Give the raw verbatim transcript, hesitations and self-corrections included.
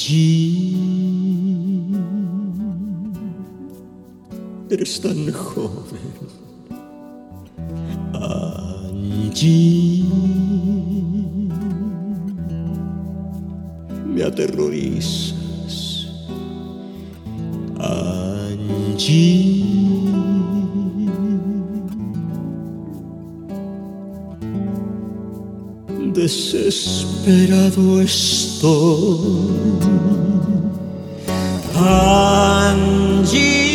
Angie, eres tan joven. Angie, me aterrorizas. Angie, desesperado estoy. Angie.